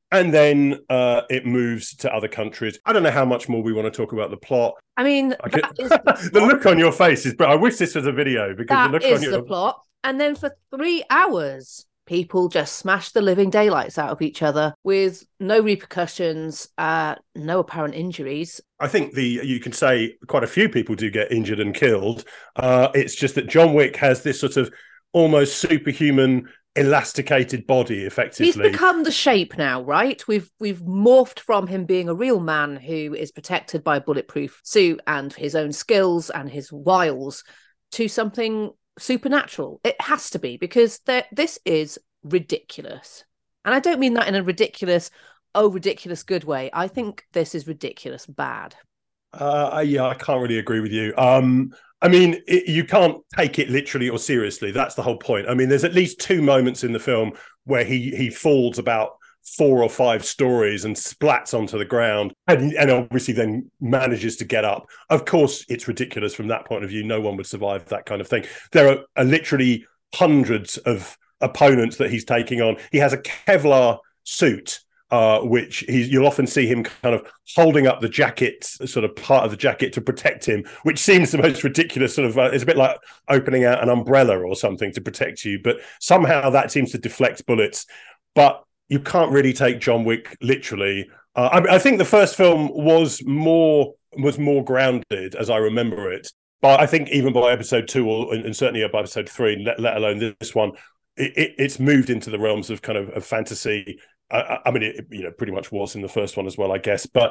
And then it moves to other countries. I don't know how much more we want to talk about the plot. I mean, the look on your face is. But I wish this was a video because the look on your the plot. And then for 3 hours, people just smash the living daylights out of each other with no repercussions, no apparent injuries. I think you can say quite a few people do get injured and killed. It's just that John Wick has this sort of almost superhuman elasticated body, effectively. He's become the Shape now, right? We've morphed from him being a real man who is protected by a bulletproof suit and his own skills and his wiles to something supernatural. It has to be, because this is ridiculous. And I don't mean that in a ridiculous good way. I think this is ridiculous bad. Yeah, I can't really agree with you. I mean, you can't take it literally or seriously. That's the whole point. I mean, there's at least 2 moments in the film where he falls about 4 or 5 stories and splats onto the ground and obviously then manages to get up. Of course, it's ridiculous from that point of view. No one would survive that kind of thing. There are literally hundreds of opponents that he's taking on. He has a Kevlar suit, which you'll often see him kind of holding up the jacket, sort of part of the jacket to protect him, which seems the most ridiculous sort of, it's a bit like opening out an umbrella or something to protect you, but somehow that seems to deflect bullets. But you can't really take John Wick literally. I think the first film was more grounded, as I remember it. But I think even by episode 2, and certainly by episode 3, let alone this one, it's moved into the realms of kind of fantasy. I mean, it pretty much was in the first one as well, I guess. But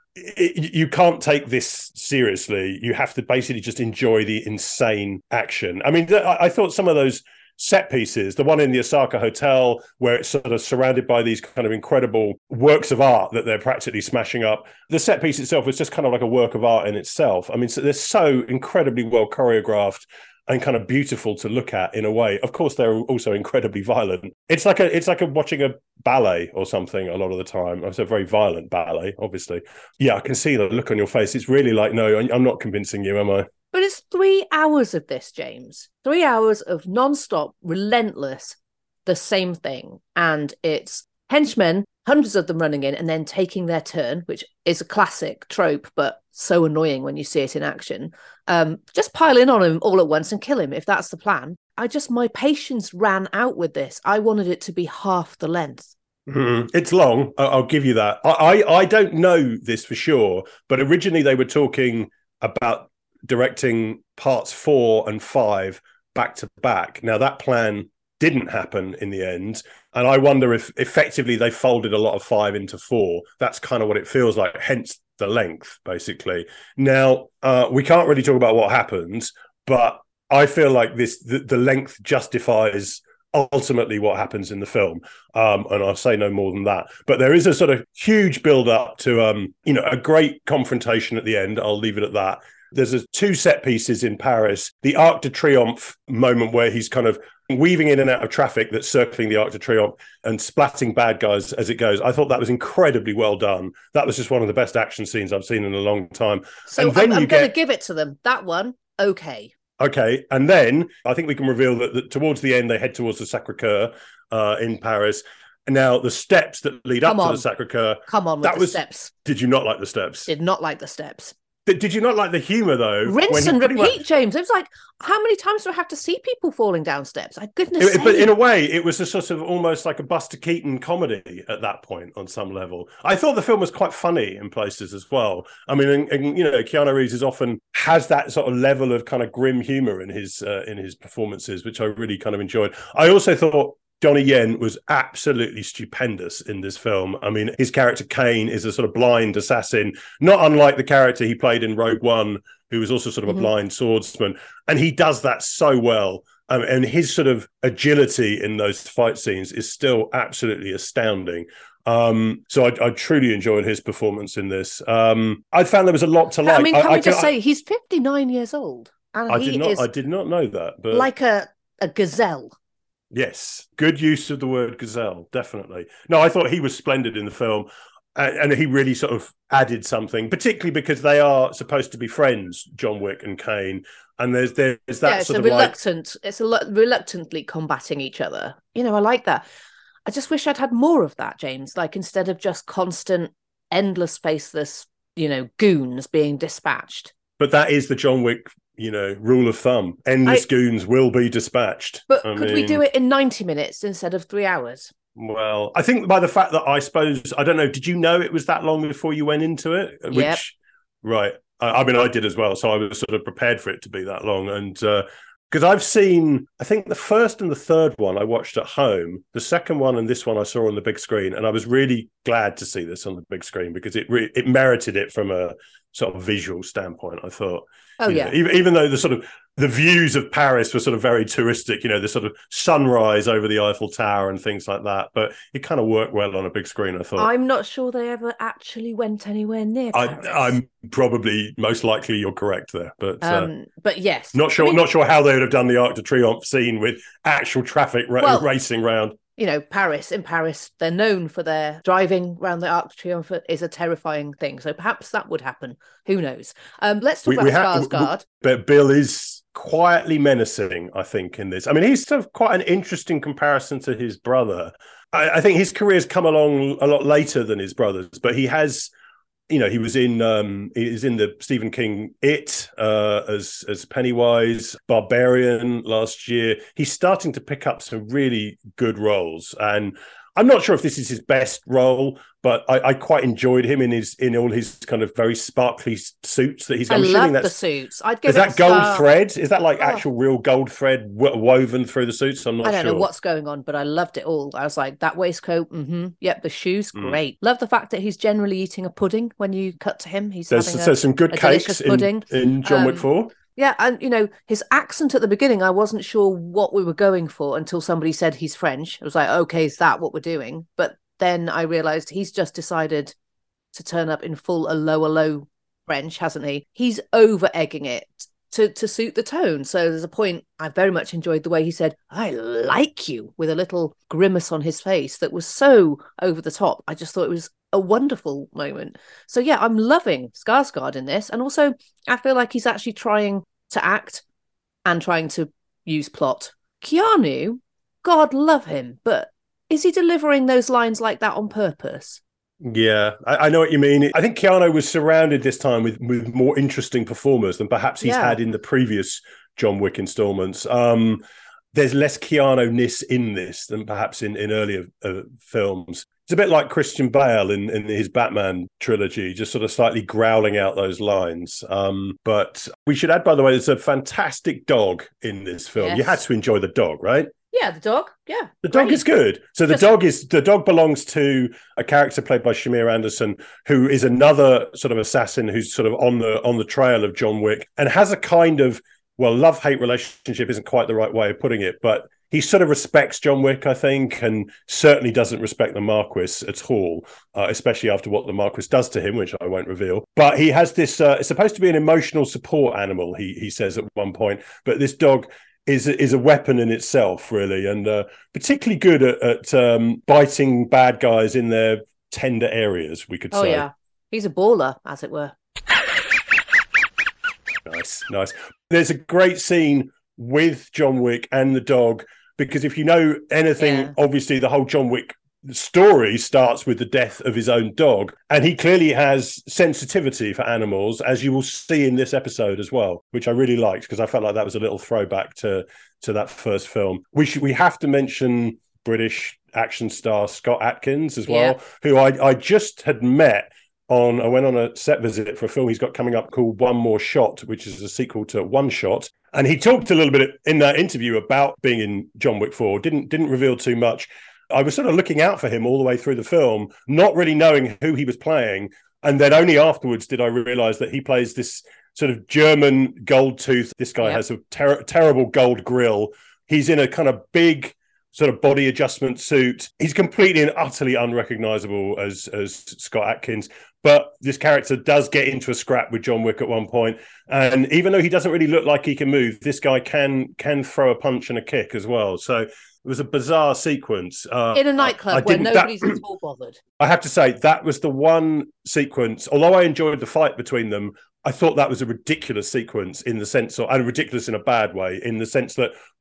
you can't take this seriously. You have to basically just enjoy the insane action. I mean, I thought some of those set pieces, the one in the Osaka hotel where it's sort of surrounded by these kind of incredible works of art that they're practically smashing up. The set piece itself was just kind of like a work of art in itself. I mean, so they're so incredibly well choreographed and kind of beautiful to look at in a way. Of course, they're also incredibly violent. It's like watching a ballet or something a lot of the time. It's a very violent ballet, obviously. Yeah, I can see the look on your face. It's really like, no, I'm not convincing you, am I? But it's 3 hours of this, James. 3 hours of non-stop, relentless, the same thing. And it's henchmen, hundreds of them running in and then taking their turn, which is a classic trope, but so annoying when you see it in action. Just pile in on him all at once and kill him if that's the plan. My patience ran out with this. I wanted it to be half the length. It's long. I'll give you that. I don't know this for sure, but originally they were talking about directing parts 4 and 5 back to back. Now that plan didn't happen in the end, and I wonder if effectively they folded a lot of 5 into 4. That's kind of what it feels like, hence the length, basically. Now we can't really talk about what happens, but I feel like the length justifies ultimately what happens in the film, and I'll say no more than that. But there is a sort of huge build up to a great confrontation at the end. I'll leave it at that. There's 2 set pieces in Paris. The Arc de Triomphe moment where he's kind of weaving in and out of traffic that's circling the Arc de Triomphe and splatting bad guys as it goes. I thought that was incredibly well done. That was just one of the best action scenes I've seen in a long time. So I'm going to give it to them. That one, okay. Okay, and then I think we can reveal that towards the end they head towards the Sacré-Cœur in Paris. Now, the steps that lead up to the Sacré-Cœur... Come on with the steps. Did you not like the steps? Did not like the steps. Did you not like the humour, though? Rinse and repeat, James. It was like, how many times do I have to see people falling down steps? Goodness sake. But in a way, it was a sort of almost like a Buster Keaton comedy at that point on some level. I thought the film was quite funny in places as well. I mean, and Keanu Reeves often has that sort of level of kind of grim humour in his performances, which I really kind of enjoyed. I also thought Donnie Yen was absolutely stupendous in this film. I mean, his character Kane is a sort of blind assassin, not unlike the character he played in Rogue One, who was also sort of a blind swordsman. And he does that so well. And his sort of agility in those fight scenes is still absolutely astounding. So I truly enjoyed his performance in this. I found there was a lot to like. I mean, can we just say he's 59 years old? And I did not know that. But like a gazelle. Yes, good use of the word gazelle, definitely. No, I thought he was splendid in the film, and he really sort of added something, particularly because they are supposed to be friends, John Wick and Kane, and there's that sort of reluctantly combating each other. I like that. I just wish I'd had more of that, James. Like, instead of just constant, endless, faceless, goons being dispatched. But that is the John Wick, rule of thumb. Endless goons will be dispatched. But could we do it in 90 minutes instead of 3 hours? Well, I think by the fact that I don't know, did you know it was that long before you went into it? Yep. Right. I mean, I did as well. So I was sort of prepared for it to be that long. And because I've seen, I think the first and the third one I watched at home. The second one and this one I saw on the big screen. And I was really glad to see this on the big screen because it merited it from a sort of visual standpoint, I thought. Oh, yeah. Even though the views of Paris were sort of very touristic, the sort of sunrise over the Eiffel Tower and things like that. But it kind of worked well on a big screen, I thought. I'm not sure they ever actually went anywhere near Paris. I'm probably most likely you're correct there. But yes. Not sure how they would have done the Arc de Triomphe scene with actual traffic racing round. Paris, they're known for their driving around the Arc de Triomphe is a terrifying thing. So perhaps that would happen. Who knows? Let's talk about Skarsgård. But Bill is quietly menacing, I think, in this. I mean, he's sort of quite an interesting comparison to his brother. I think his career's come along a lot later than his brother's, but he has... he was in the Stephen King It as Pennywise, Barbarian last year. He's starting to pick up some really good roles, and I'm not sure if this is his best role, but I quite enjoyed him in all his kind of very sparkly suits that he's. I love the suits. I'd give is that gold thread? Is that like actual real gold thread woven through the suits? I'm not sure. I don't know what's going on, but I loved it all. I was like, that waistcoat, yep, the shoes, great. Love the fact that he's generally eating a pudding when you cut to him. There's some good cakes in John Wick 4. Yeah, and his accent at the beginning, I wasn't sure what we were going for until somebody said he's French. I was like, okay, is that what we're doing? But then I realised he's just decided to turn up in full low French, hasn't he? He's over-egging it to suit the tone. So there's a point, I very much enjoyed the way he said, I like you, with a little grimace on his face that was so over the top. I just thought it was a wonderful moment. So yeah, I'm loving Skarsgård in this. And also, I feel like he's actually trying to act and trying to use plot. Keanu, God love him, but is he delivering those lines like that on purpose? Yeah, I know what you mean. I think Keanu was surrounded this time with more interesting performers than perhaps he's had in the previous John Wick installments. There's less Keanu-ness in this than perhaps in earlier films. It's a bit like Christian Bale in his Batman trilogy, just sort of slightly growling out those lines. But we should add, by the way, there's a fantastic dog in this film. Yes. You had to enjoy the dog, right? Yeah, the dog. Yeah, the dog is good. So the dog belongs to a character played by Shamir Anderson, who is another sort of assassin who's sort of on the trail of John Wick and has a kind of love-hate relationship isn't quite the right way of putting it, but he sort of respects John Wick, I think, and certainly doesn't respect the Marquis at all, especially after what the Marquis does to him, which I won't reveal. But he has this, it's supposed to be an emotional support animal, he says at one point, but this dog is a weapon in itself, really, and particularly good at biting bad guys in their tender areas, we could say. Oh, yeah. He's a baller, as it were. Nice. There's a great scene with John Wick and the dog, because if you know anything, obviously the whole John Wick story starts with the death of his own dog, and he clearly has sensitivity for animals, as you will see in this episode as well, which I really liked because I felt like that was a little throwback to that first film. We have to mention British action star Scott Adkins as well, who I just had met I went on a set visit for a film he's got coming up called One More Shot, which is a sequel to One Shot. And he talked a little bit in that interview about being in John Wick 4, didn't reveal too much. I was sort of looking out for him all the way through the film, not really knowing who he was playing. And then only afterwards did I realize that he plays this sort of German gold tooth. This guy has a terrible gold grill. He's in a kind of big sort of body adjustment suit. He's completely and utterly unrecognizable as Scott Adkins. But this character does get into a scrap with John Wick at one point. And even though he doesn't really look like he can move, this guy can throw a punch and a kick as well. So it was a bizarre sequence. In a nightclub where nobody's at all bothered. I have to say, that was the one sequence, although I enjoyed the fight between them, I thought that was a ridiculous sequence in the sense and ridiculous in a bad way, in the sense that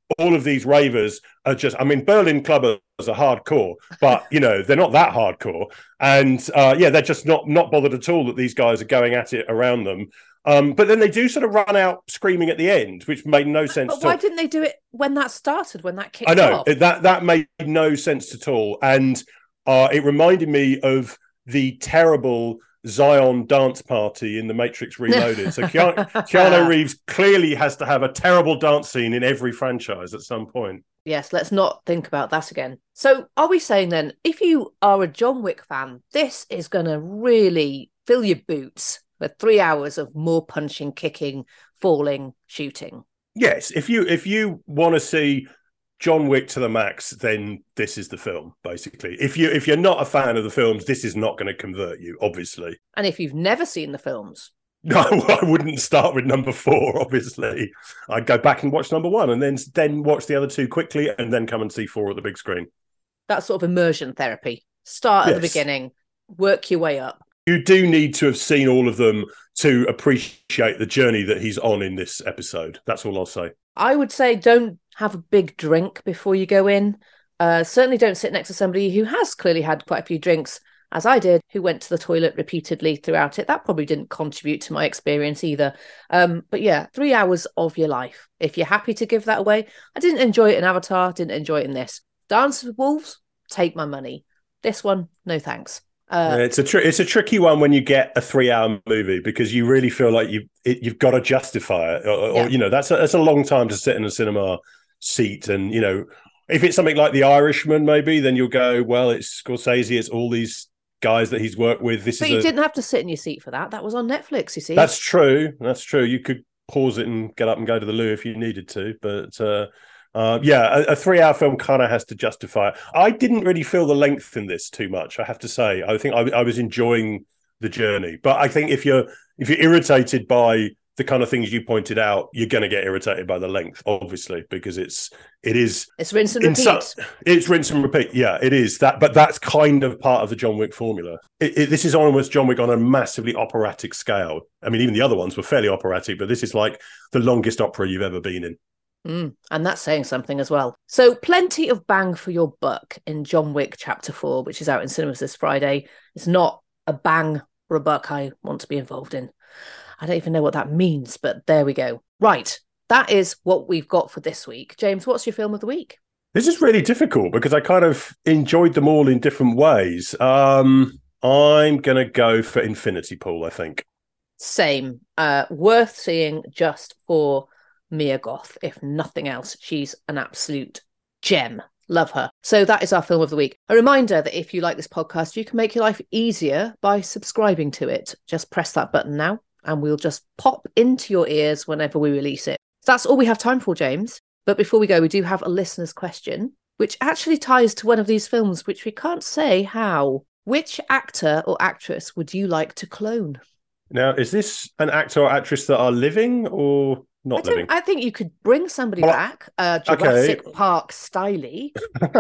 all of these ravers are just, I mean, Berlin clubbers are hardcore, but, you know, they're not that hardcore. And they're just not bothered at all that these guys are going at it around them. But then they do sort of run out screaming at the end, which made no sense. But why didn't they do it when that started, when that kicked off? I know, that made no sense at all. And it reminded me of the terrible Zion dance party in The Matrix Reloaded. So Keanu Reeves clearly has to have a terrible dance scene in every franchise at some point. Yes, let's not think about that again. So are we saying then, if you are a John Wick fan, this is going to really fill your boots for 3 hours of more punching, kicking, falling, shooting? Yes, if you want to see John Wick to the max, then this is the film, basically. If you're not a fan of the films, this is not going to convert you, obviously. And if you've never seen the films? No, I wouldn't start with number 4, obviously. I'd go back and watch number 1 and then watch the other 2 quickly and then come and see 4 at the big screen. That's sort of immersion therapy. Start at the beginning, work your way up. You do need to have seen all of them to appreciate the journey that he's on in this episode. That's all I'll say. I would say don't have a big drink before you go in. Certainly don't sit next to somebody who has clearly had quite a few drinks, as I did, who went to the toilet repeatedly throughout it. That probably didn't contribute to my experience either. But yeah, 3 hours of your life. If you're happy to give that away. I didn't enjoy it in Avatar, didn't enjoy it in this. Dance with Wolves, take my money. This one, no thanks. It's a tricky one when you get a 3-hour movie, because you really feel like you've got to justify it, or you know, that's a long time to sit in a cinema seat. And you know, if it's something like The Irishman, maybe then you'll go, well, it's Scorsese, it's all these guys that he's worked with. But you didn't have to sit in your seat for that. That was on Netflix, you see. That's true. You could pause it and get up and go to the loo if you needed to, but a 3-hour film kind of has to justify it. I didn't really feel the length in this too much, I have to say. I think I was enjoying the journey, but I think if you're irritated by the kind of things you pointed out, you're going to get irritated by the length, obviously, because it's rinse and repeat. It's rinse and repeat. Yeah, it is that, but that's kind of part of the John Wick formula. This is almost John Wick on a massively operatic scale. I mean, even the other ones were fairly operatic, but this is like the longest opera you've ever been in. And that's saying something as well. So plenty of bang for your buck in John Wick Chapter 4, which is out in cinemas this Friday. It's not a bang for a buck I want to be involved in. I don't even know what that means, but there we go. Right, that is what we've got for this week. James, what's your film of the week? This is really difficult because I kind of enjoyed them all in different ways. I'm going to go for Infinity Pool, I think. Same. Worth seeing just for Mia Goth, if nothing else. She's an absolute gem. Love her. So that is our film of the week. A reminder that if you like this podcast, you can make your life easier by subscribing to it. Just press that button now and we'll just pop into your ears whenever we release it. So that's all we have time for, James. But before we go, we do have a listener's question, which actually ties to one of these films, which we can't say how. Which actor or actress would you like to clone? Now, is this an actor or actress that are living or not living? I think you could bring somebody back, Jurassic Park styley.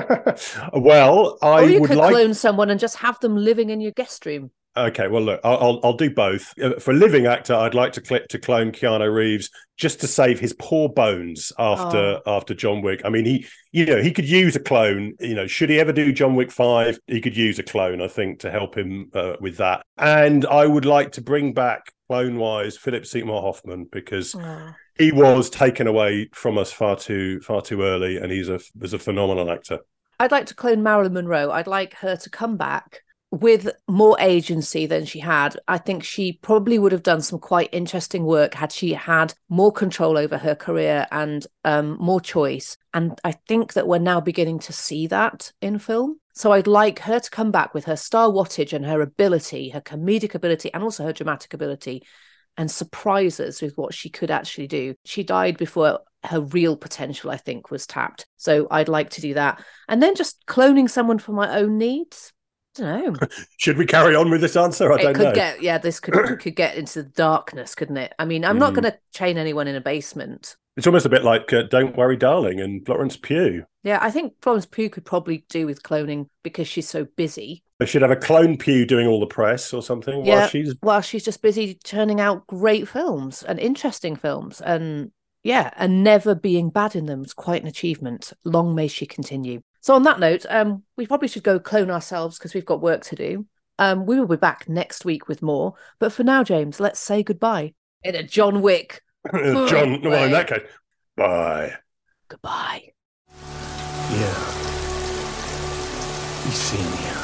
Well, or you could clone someone and just have them living in your guest room. Okay, well, look, I'll do both. For a living actor, I'd like to clone Keanu Reeves just to save his poor bones after John Wick. I mean, he could use a clone. You know, should he ever do John Wick 5, he could use a clone, I think, to help him with that. And I would like to bring back, clone-wise, Philip Seymour Hoffman, because he was taken away from us far too early, and was a phenomenal actor. I'd like to clone Marilyn Monroe. I'd like her to come back with more agency than she had. I think she probably would have done some quite interesting work had she had more control over her career and more choice. And I think that we're now beginning to see that in film. So I'd like her to come back with her star wattage and her ability, her comedic ability, and also her dramatic ability, and surprise us with what she could actually do. She died before her real potential, I think, was tapped. So I'd like to do that. And then just cloning someone for my own needs. I don't know. Should we carry on with this answer? I don't know. This could get into the darkness, couldn't it? I mean, I'm not going to chain anyone in a basement. It's almost a bit like Don't Worry, Darling and Florence Pugh. Yeah, I think Florence Pugh could probably do with cloning because she's so busy. They should have a clone Pugh doing all the press or something while she's just busy churning out great films and interesting films. And Yeah, and never being bad in them is quite an achievement. Long may she continue. So on that note, we probably should go clone ourselves because we've got work to do. We will be back next week with more. But for now, James, let's say goodbye in a John Wick. John, well, in that case, bye. Goodbye. Yeah. You see me.